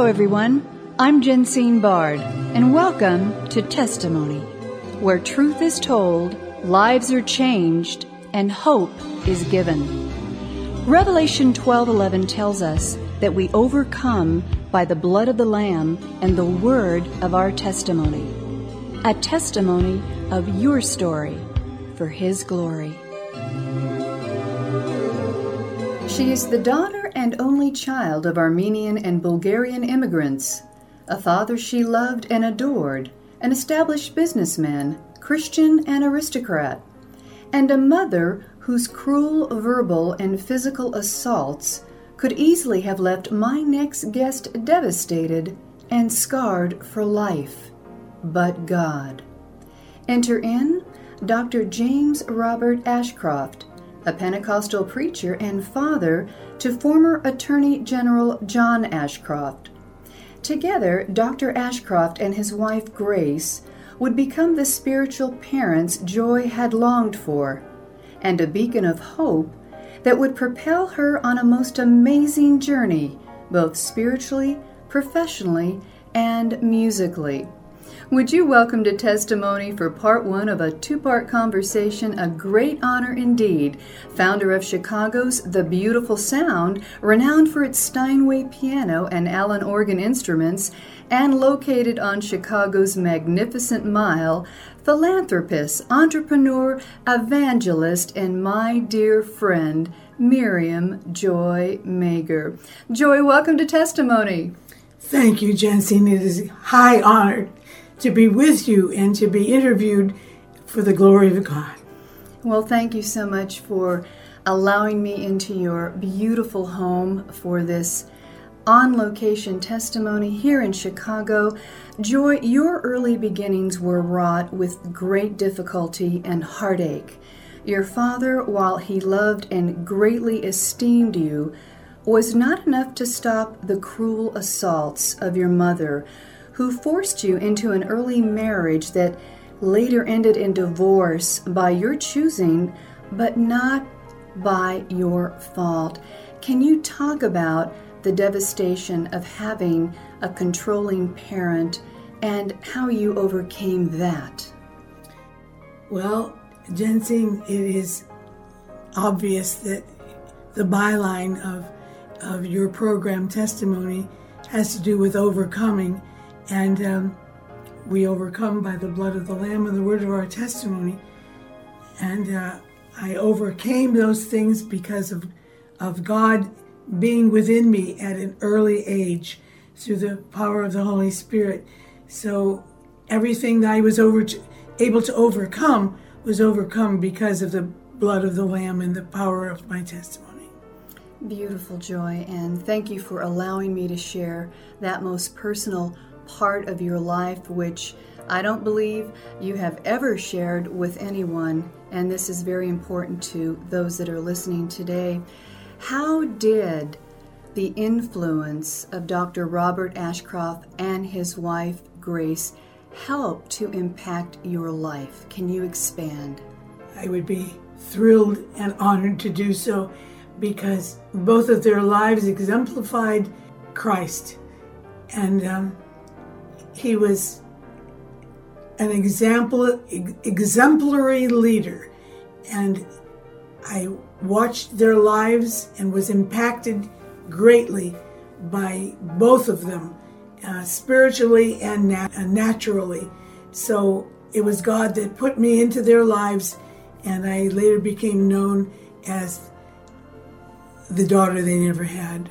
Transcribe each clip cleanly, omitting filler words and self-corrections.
everyone. I'm Jensine Bard, and welcome to Testimony, where truth is told, lives are changed, and hope is given. Revelation 12:11 tells us that we overcome by the blood of the Lamb and the word of our testimony. A testimony of your story for His glory. She is the daughter and only child of Armenian and Bulgarian immigrants. A father she loved and adored, an established businessman, Christian and aristocrat, and a mother whose cruel verbal and physical assaults could easily have left my next guest devastated and scarred for life. But God. Enter in Dr. James Robert Ashcroft, a Pentecostal preacher and father to former Attorney General John Ashcroft. Together, Dr. Ashcroft and his wife Grace would become the spiritual parents Joy had longed for, and a beacon of hope that would propel her on a most amazing journey, both spiritually, professionally, and musically. Would you welcome to Testimony for part one of a two-part conversation, a great honor indeed, founder of Chicago's The Beautiful Sound, renowned for its Steinway piano and Allen organ instruments, and located on Chicago's Magnificent Mile, philanthropist, entrepreneur, evangelist, and my dear friend, Miriam Joy Mager. Joy, welcome to Testimony. Thank you, Jensine. It is high honor to be with you and to be interviewed for the glory of God. Well, thank you so much for allowing me into your beautiful home for this on-location testimony here in Chicago. Joy, your early beginnings were wrought with great difficulty and heartache. Your father, while he loved and greatly esteemed you, was not enough to stop the cruel assaults of your mother, who forced you into an early marriage that later ended in divorce by your choosing, but not by your fault. Can you talk about the devastation of having a controlling parent and how you overcame that? Well, Jensine, it is obvious that the byline of your program Testimony has to do with overcoming. And we overcome by the blood of the Lamb and the word of our testimony. And I overcame those things because of God being within me at an early age through the power of the Holy Spirit. So everything that I was able to overcome was overcome because of the blood of the Lamb and the power of my testimony. Beautiful, Joy, and thank you for allowing me to share that most personal part of your life, which I don't believe you have ever shared with anyone, and this is very important to those that are listening today. How did the influence of Dr. Robert Ashcroft and his wife Grace help to impact your life? Can you expand? I would be thrilled and honored to do so, because both of their lives exemplified Christ, and he was an exemplary leader, and I watched their lives and was impacted greatly by both of them, spiritually and naturally. So it was God that put me into their lives, and I later became known as the daughter they never had.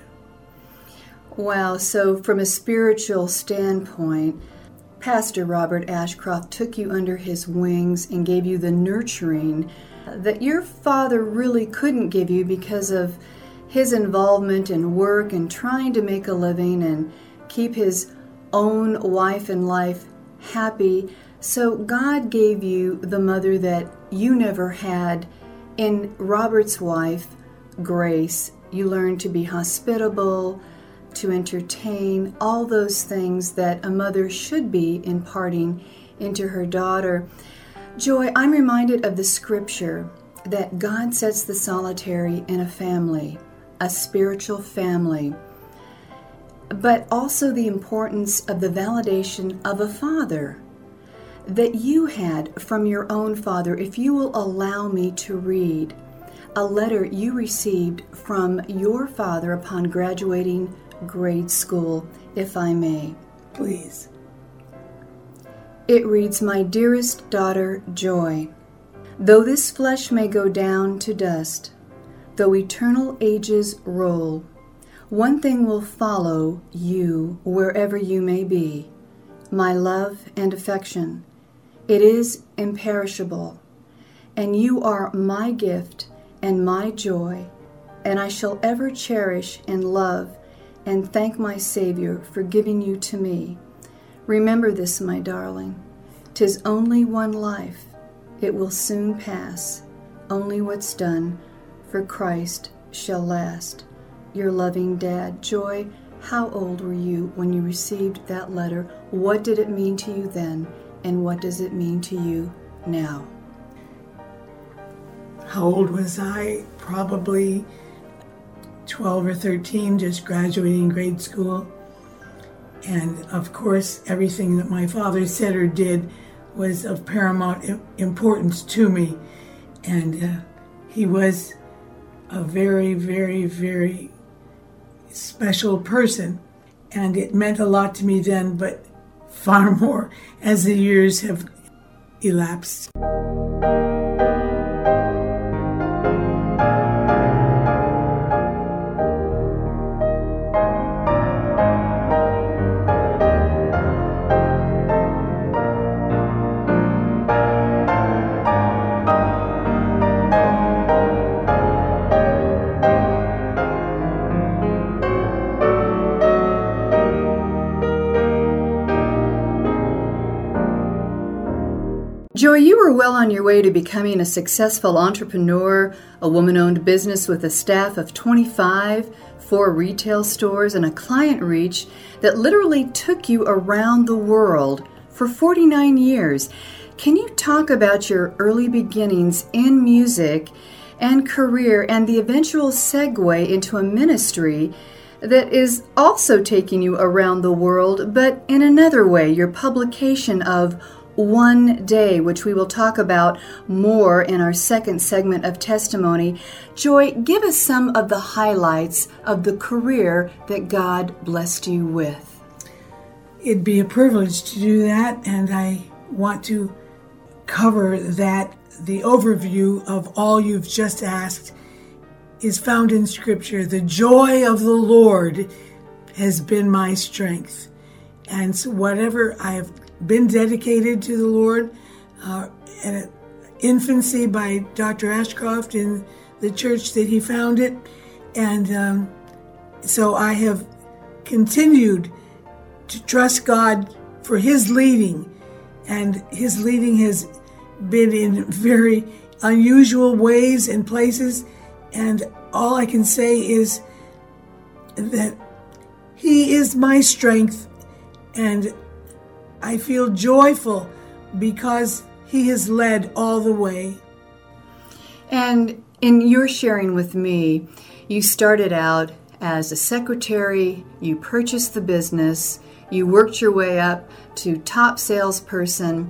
Wow, so from a spiritual standpoint, Pastor Robert Ashcroft took you under his wings and gave you the nurturing that your father really couldn't give you because of his involvement in work and trying to make a living and keep his own wife and life happy. So God gave you the mother that you never had in Robert's wife, Grace. You learned to be hospitable, to entertain, all those things that a mother should be imparting into her daughter. Joy, I'm reminded of the scripture that God sets the solitary in a family, a spiritual family. but also the importance of the validation of a father that you had from your own father. If you will allow me to read a letter you received from your father upon graduating grade school, if I may. Please. It reads, "My dearest daughter, Joy, though this flesh may go down to dust, though eternal ages roll, one thing will follow you wherever you may be, my love and affection. It is imperishable, and you are my gift and my joy, and I shall ever cherish and love and thank my Savior for giving you to me. Remember this, my darling. 'Tis only one life. It will soon pass. Only what's done for Christ shall last. Your loving dad." Joy, how old were you when you received that letter? What did it mean to you then, and what does it mean to you now? How old was I? Probably 12 or 13, just graduating grade school. And of course, everything that my father said or did was of paramount importance to me. And he was a very, very, very special person. And it meant a lot to me then, but far more as the years have elapsed. Joy, you were well on your way to becoming a successful entrepreneur, a woman-owned business with a staff of 25, 4 retail stores, and a client reach that literally took you around the world for 49 years. Can you talk about your early beginnings in music and career and the eventual segue into a ministry that is also taking you around the world, but in another way, your publication of One Day, which we will talk about more in our second segment of testimony. Joy, give us some of the highlights of the career that God blessed you with. It'd be a privilege to do that, and I want to cover that. The overview of all you've just asked is found in Scripture. The joy of the Lord has been my strength. And so whatever I have been dedicated to the Lord at infancy by Dr. Ashcroft in the church that he founded. And so I have continued to trust God for his leading. And his leading has been in very unusual ways and places. And all I can say is that he is my strength, and I feel joyful because he has led all the way. And in your sharing with me, you started out as a secretary, you purchased the business, you worked your way up to top salesperson.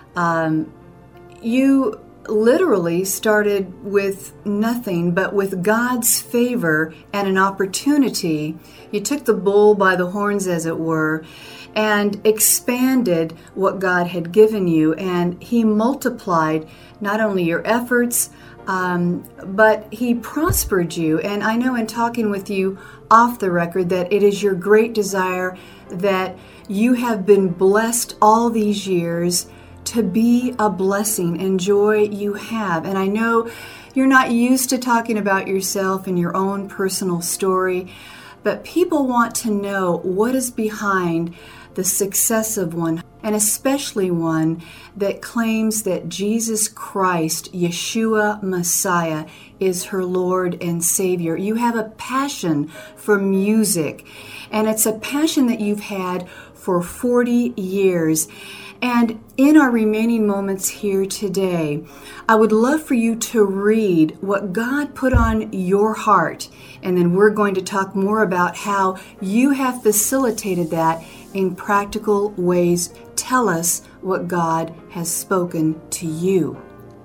You literally started with nothing, but with God's favor and an opportunity. You took the bull by the horns, as it were, and expanded what God had given you. And he multiplied not only your efforts, but he prospered you. And I know in talking with you off the record that it is your great desire that you have been blessed all these years to be a blessing, and joy you have. And I know you're not used to talking about yourself and your own personal story, but people want to know what is behind the success of one, and especially one that claims that Jesus Christ, Yeshua Messiah, is her Lord and Savior. You have a passion for music, and it's a passion that you've had for 40 years. And in our remaining moments here today, I would love for you to read what God put on your heart And then we're going to talk more about how you have facilitated that in practical ways. Tell us what God has spoken to you.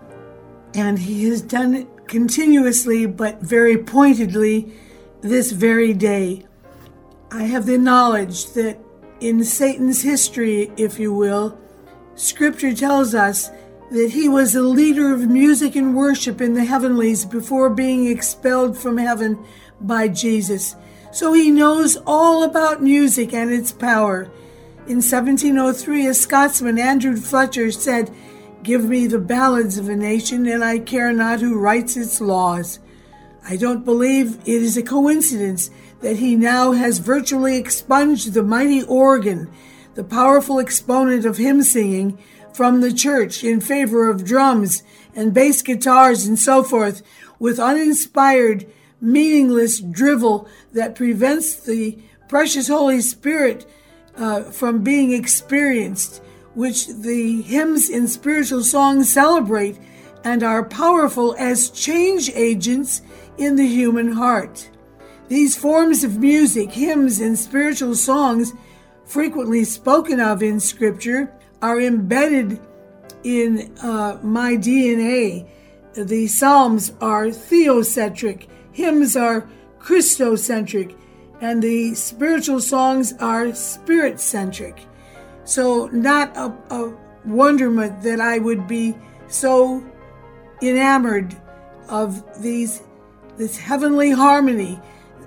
And He has done it continuously, but very pointedly this very day. I have the knowledge that in Satan's history, if you will, Scripture tells us that he was a leader of music and worship in the heavenlies before being expelled from heaven by Jesus. So he knows all about music and its power. In 1703, a Scotsman, Andrew Fletcher, said, "Give me the ballads of a nation, and I care not who writes its laws." I don't believe it is a coincidence that he now has virtually expunged the mighty organ, the powerful exponent of hymn singing, from the church in favor of drums and bass guitars and so forth, with uninspired, meaningless drivel that prevents the precious Holy Spirit from being experienced, which the hymns and spiritual songs celebrate and are powerful as change agents in the human heart. These forms of music, hymns, and spiritual songs, frequently spoken of in Scripture, are embedded in my DNA. The Psalms are theocentric, hymns are Christocentric, and the spiritual songs are spirit-centric. So not a wonderment that I would be so enamored of this heavenly harmony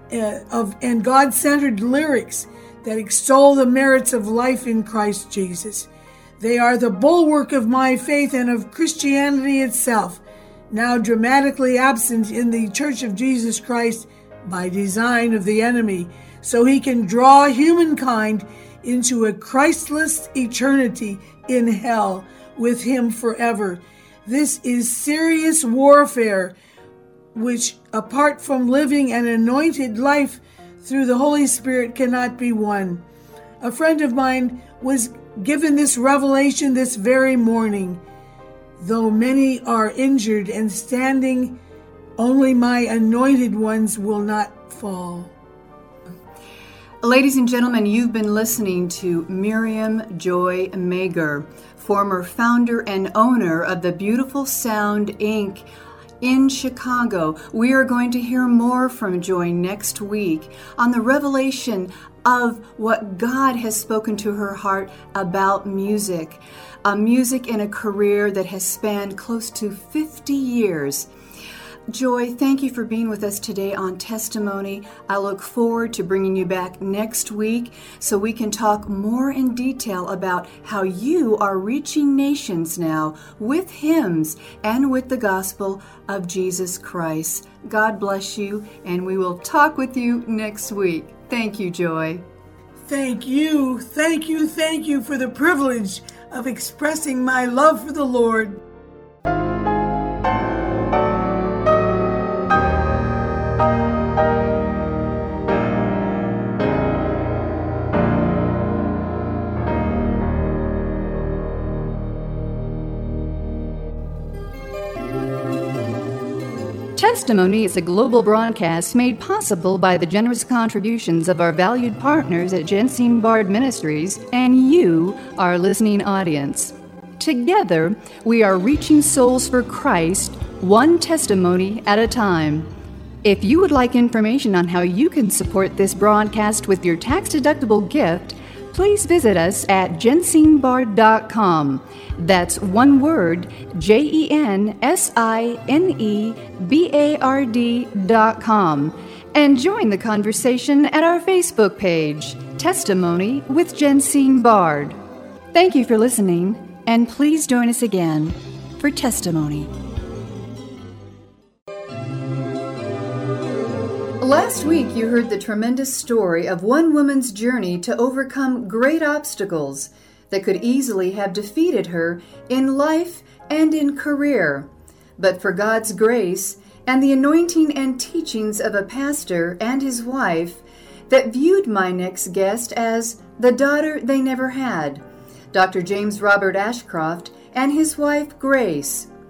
and God-centered lyrics that extol the merits of life in Christ Jesus. They are the bulwark of my faith and of Christianity itself, now dramatically absent in the Church of Jesus Christ by design of the enemy, so he can draw humankind into a Christless eternity in hell with him forever. This is serious warfare, which, apart from living an anointed life through the Holy Spirit, cannot be won. A friend of mine was given this revelation this very morning. Though many are injured and standing, only my anointed ones will not fall. Ladies and gentlemen, you've been listening to Miriam Joy Mager, former founder and owner of the Beautiful Sound, Inc. in Chicago. We are going to hear more from Joy next week on the revelation of what God has spoken to her heart about music. Music in a career that has spanned close to 50 years. Joy, thank you for being with us today on Testimony. I look forward to bringing you back next week so we can talk more in detail about how you are reaching nations now with hymns and with the gospel of Jesus Christ. God bless you, and we will talk with you next week. Thank you, Joy. Thank you for the privilege of expressing my love for the Lord. Testimony is a global broadcast made possible by the generous contributions of our valued partners at Jensine Bard Ministries and you, our listening audience. Together, we are reaching souls for Christ, one testimony at a time. If you would like information on how you can support this broadcast with your tax-deductible gift, please visit us at jensinebard.com. That's one word, JENSINEBARD.com. And join the conversation at our Facebook page, Testimony with Jensine Bard. Thank you for listening, and please join us again for Testimony. Last week, you heard the tremendous story of one woman's journey to overcome great obstacles that could easily have defeated her in life and in career. But for God's grace and the anointing and teachings of a pastor and his wife that viewed my next guest as the daughter they never had, Dr. James Robert Ashcroft and his wife, Grace.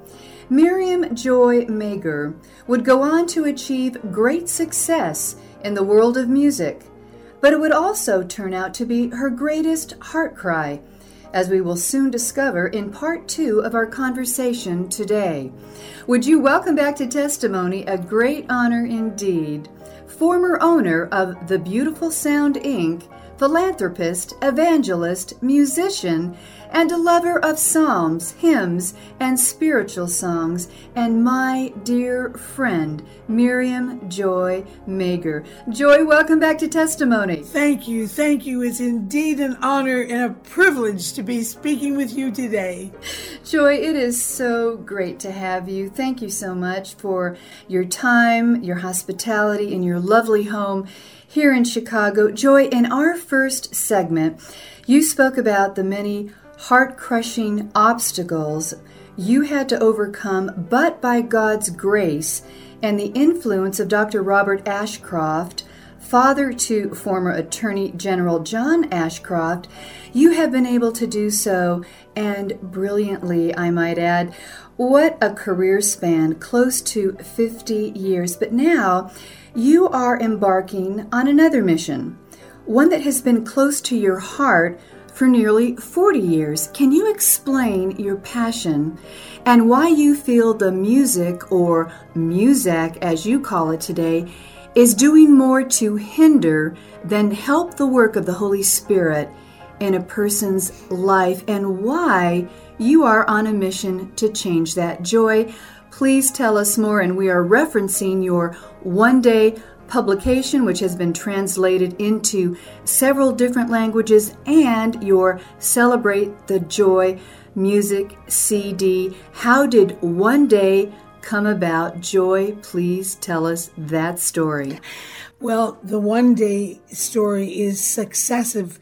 Miriam Joy Mager would go on to achieve great success in the world of music, but it would also turn out to be her greatest heart cry, as we will soon discover in part 2 of our conversation today. Would you welcome back to Testimony, a great honor indeed, former owner of The Beautiful Sound, Inc., philanthropist, evangelist, musician, and a lover of psalms, hymns, and spiritual songs, and my dear friend, Miriam Joy Mager. Joy, welcome back to Testimony. Thank you. Thank you. It's indeed an honor and a privilege to be speaking with you today. Joy, it is so great to have you. Thank you so much for your time, your hospitality, and your lovely home here in Chicago. Joy, in our first segment, you spoke about the many heart-crushing obstacles you had to overcome, but by God's grace and the influence of Dr. Robert Ashcroft, father to former Attorney General John Ashcroft, you have been able to do so, and brilliantly, I might add. What a career span, close to 50 years. But now, you are embarking on another mission, one that has been close to your heart for nearly 40 years. Can you explain your passion and why you feel the music, or Muzak as you call it today, is doing more to hinder than help the work of the Holy Spirit in a person's life, and why you are on a mission to change that? Joy, please tell us more, and we are referencing your one-day publication, which has been translated into several different languages, and your Celebrate the Joy music CD. How did One Day come about? Joy, please tell us that story. Well, the One Day story is successive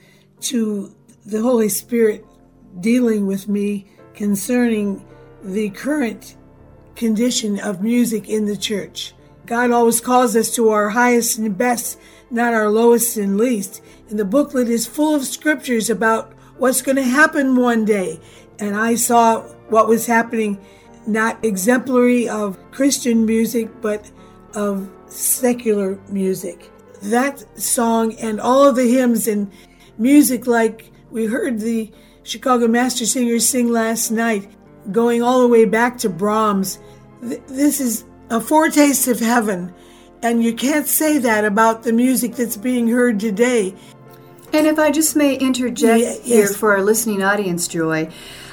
to the Holy Spirit dealing with me concerning the current condition of music in the church. God always calls us to our highest and best, not our lowest and least. And the booklet is full of scriptures about what's going to happen one day. And I saw what was happening, not exemplary of Christian music, but of secular music. That song and all of the hymns and music, like we heard the Chicago Master Singers sing last night, going all the way back to Brahms. This is a foretaste of heaven, and you can't say that about the music that's being heard today. And if I just may interject here for our listening audience, Joy,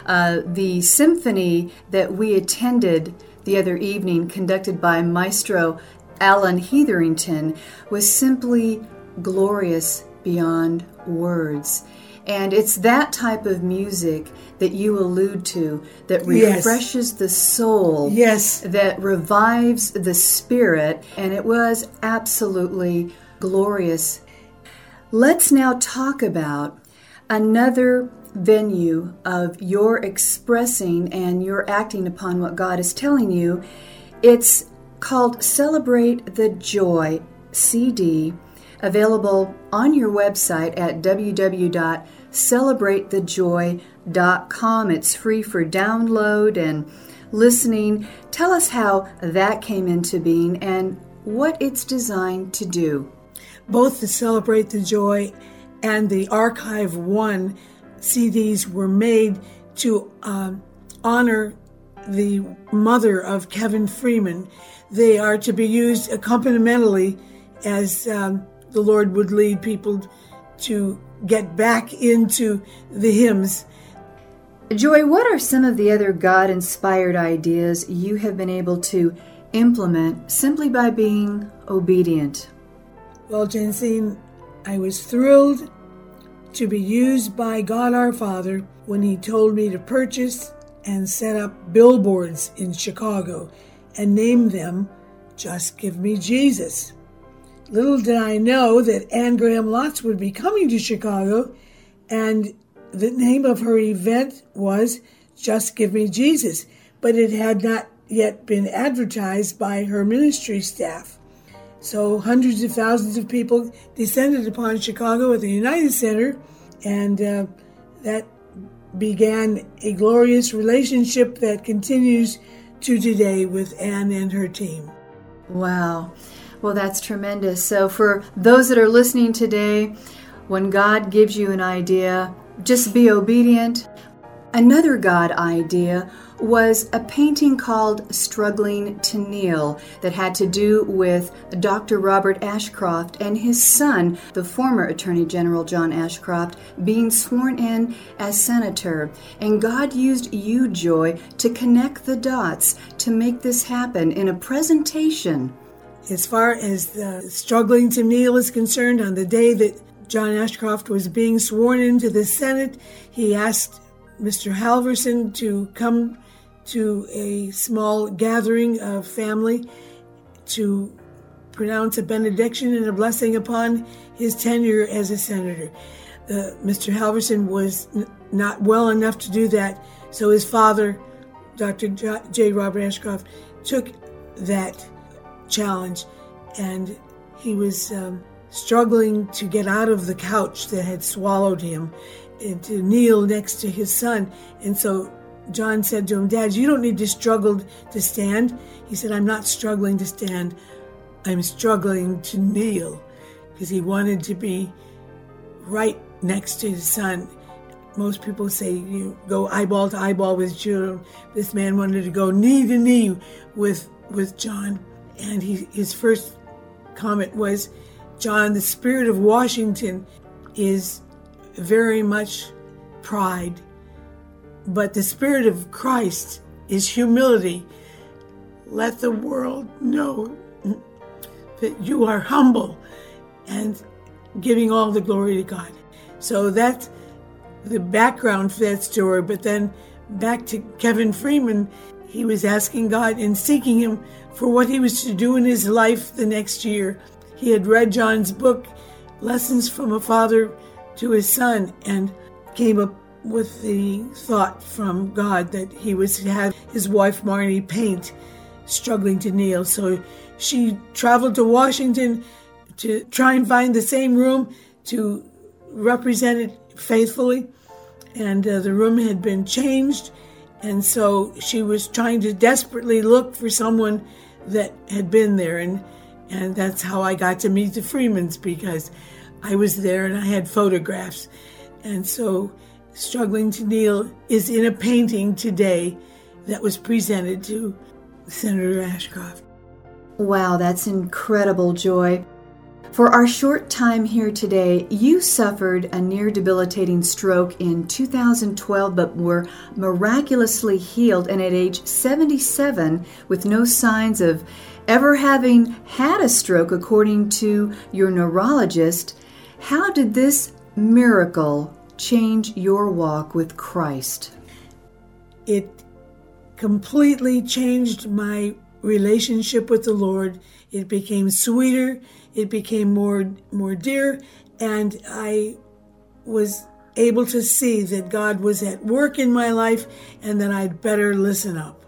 the symphony that we attended the other evening, conducted by Maestro Alan Hetherington, was simply glorious beyond words. And it's that type of music that you allude to that refreshes the soul, that revives the spirit, and it was absolutely glorious. Let's now talk about another venue of your expressing and your acting upon what God is telling you. It's called Celebrate the Joy CD, available on your website at www.celebratethejoy.com. It's free for download and listening. Tell us how that came into being and what it's designed to do. Both the Celebrate the Joy and the Archive 1 CDs were made to honor the mother of Kevin Freeman. They are to be used accompanimentally as the Lord would lead people to get back into the hymns. Joy, what are some of the other God-inspired ideas you have been able to implement simply by being obedient? Well, Jensine, I was thrilled to be used by God our Father when He told me to purchase and set up billboards in Chicago and name them Just Give Me Jesus. Little did I know that Anne Graham Lotz would be coming to Chicago, and the name of her event was Just Give Me Jesus, but it had not yet been advertised by her ministry staff. So hundreds of thousands of people descended upon Chicago at the United Center, and that began a glorious relationship that continues to today with Anne and her team. Wow. Well, that's tremendous. So for those that are listening today, when God gives you an idea, just be obedient. Another God idea was a painting called Struggling to Kneel that had to do with Dr. Robert Ashcroft and his son, the former Attorney General John Ashcroft, being sworn in as senator. And God used you, Joy, to connect the dots to make this happen in a presentation. As far as the Struggling to Kneel is concerned, on the day that John Ashcroft was being sworn into the Senate, he asked Mr. Halverson to come to a small gathering of family to pronounce a benediction and a blessing upon his tenure as a senator. Mr. Halverson was not well enough to do that, so his father, Dr. J. Robert Ashcroft, took that challenge, and he was struggling to get out of the couch that had swallowed him and to kneel next to his son. And so John said to him, "Dad, you don't need to struggle to stand." He said, "I'm not struggling to stand. I'm struggling to kneel," because he wanted to be right next to his son. Most people say you go eyeball to eyeball with children. This man wanted to go knee to knee with John. And his first comment was, "John, the spirit of Washington is very much pride, but the spirit of Christ is humility. Let the world know that you are humble and giving all the glory to God." So that's the background for that story. But then back to Kevin Freeman, he was asking God and seeking him for what he was to do in his life the next year. He had read John's book, Lessons from a Father to His Son, and came up with the thought from God that he was to have his wife Marnie paint Struggling to Kneel. So she traveled to Washington to try and find the same room to represent it faithfully. And the room had been changed. And so she was trying to desperately look for someone that had been there. And that's how I got to meet the Freemans, because I was there and I had photographs. And so Struggling to Kneel is in a painting today that was presented to Senator Ashcroft. Wow, that's incredible, Joy. For our short time here today, you suffered a near debilitating stroke in 2012, but were miraculously healed, and at age 77, with no signs of ever having had a stroke, according to your neurologist. How did this miracle change your walk with Christ? It completely changed my relationship with the Lord. It became sweeter. It became more dear, and I was able to see that God was at work in my life and that I'd better listen up.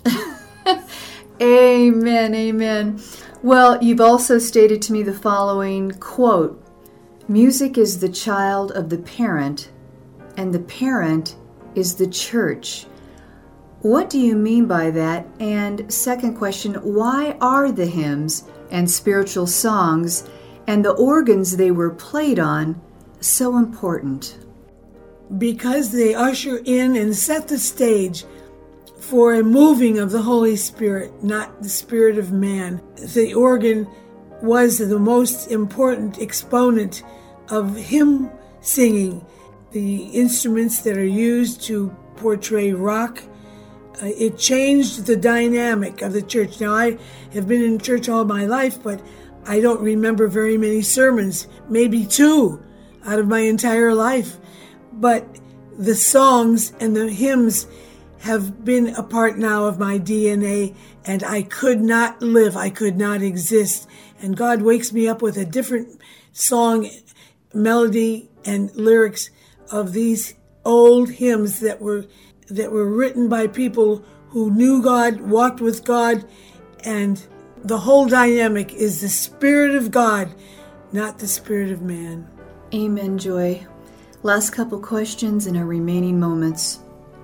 Amen, amen. Well, you've also stated to me the following quote, "Music is the child of the parent, and the parent is the church." What do you mean by that? And second question, why are the hymns and spiritual songs and the organs they were played on so important? Because they usher in and set the stage for a moving of the Holy Spirit, not the spirit of man. The organ was the most important exponent of hymn singing. The instruments that are used to portray rock, it changed the dynamic of the church. Now, I have been in church all my life, but I don't remember very many sermons, maybe 2 out of my entire life. But the songs and the hymns have been a part now of my DNA, and I could not live, I could not exist. And God wakes me up with a different song, melody, and lyrics of these old hymns that were written by people who knew God, walked with God, and the whole dynamic is the Spirit of God, not the spirit of man. Amen, Joy. Last couple questions in our remaining moments.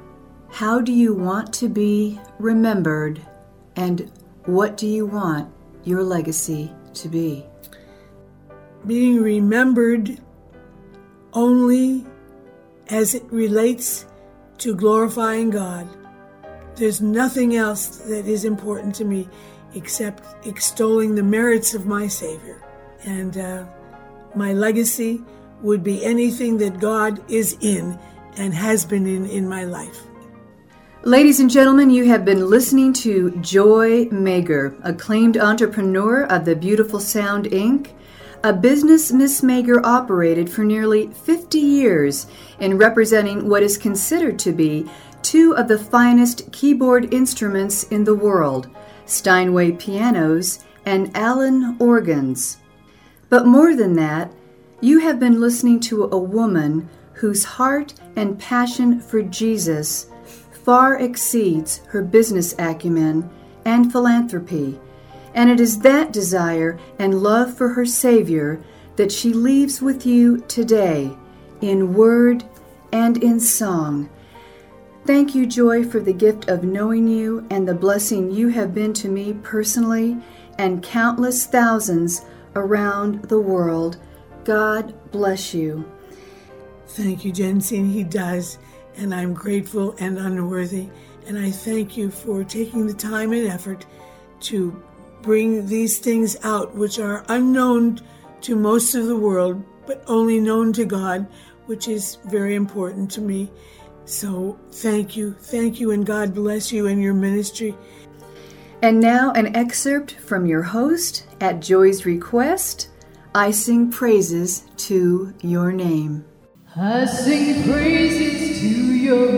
How do you want to be remembered, and what do you want your legacy to be? Being remembered only as it relates to glorifying God. There's nothing else that is important to me except extolling the merits of my Savior. And my legacy would be anything that God is in and has been in my life. Ladies and gentlemen, you have been listening to Joy Mager, acclaimed entrepreneur of the Beautiful Sound Inc., a business Miss Mager operated for nearly 50 years in representing what is considered to be two of the finest keyboard instruments in the world, Steinway pianos and Allen organs. But more than that, you have been listening to a woman whose heart and passion for Jesus far exceeds her business acumen and philanthropy, and it is that desire and love for her Savior that she leaves with you today, in word and in song. Thank you, Joy, for the gift of knowing you and the blessing you have been to me personally and countless thousands around the world. God bless you. Thank you, Jensine. He does, and I'm grateful and unworthy. And I thank you for taking the time and effort to bring these things out, which are unknown to most of the world, but only known to God, which is very important to me. So thank you, and God bless you and your ministry. And now an excerpt from your host at Joy's request. I sing praises to your name. I sing praises to your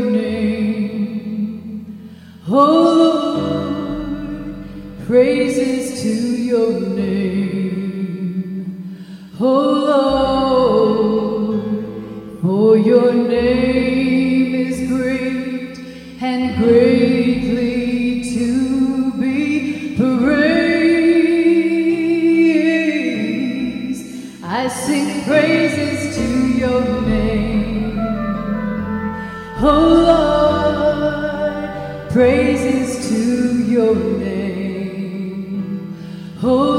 name, oh Lord, praises to your name, oh Lord, for your name is great and greatly to be praised. I sing praises to your name, oh Lord, praises to your name, oh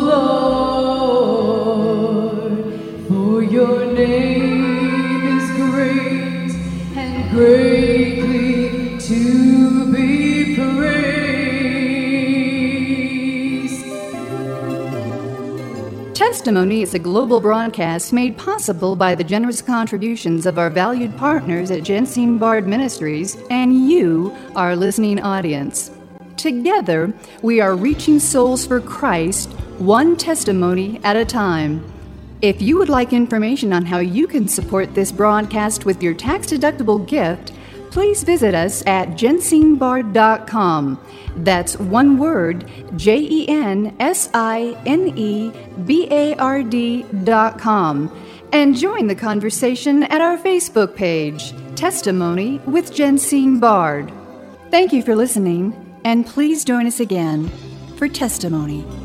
Lord, for your name is great and greatly to be praised. Testimony is a global broadcast made possible by the generous contributions of our valued partners at Jensine Bard Ministries and you, our listening audience. Together, we are reaching souls for Christ, one testimony at a time. If you would like information on how you can support this broadcast with your tax-deductible gift, please visit us at jensinebard.com. That's one word, JENSINEBARD.com. And join the conversation at our Facebook page, Testimony with Jensine Bard. Thank you for listening, and please join us again for Testimony.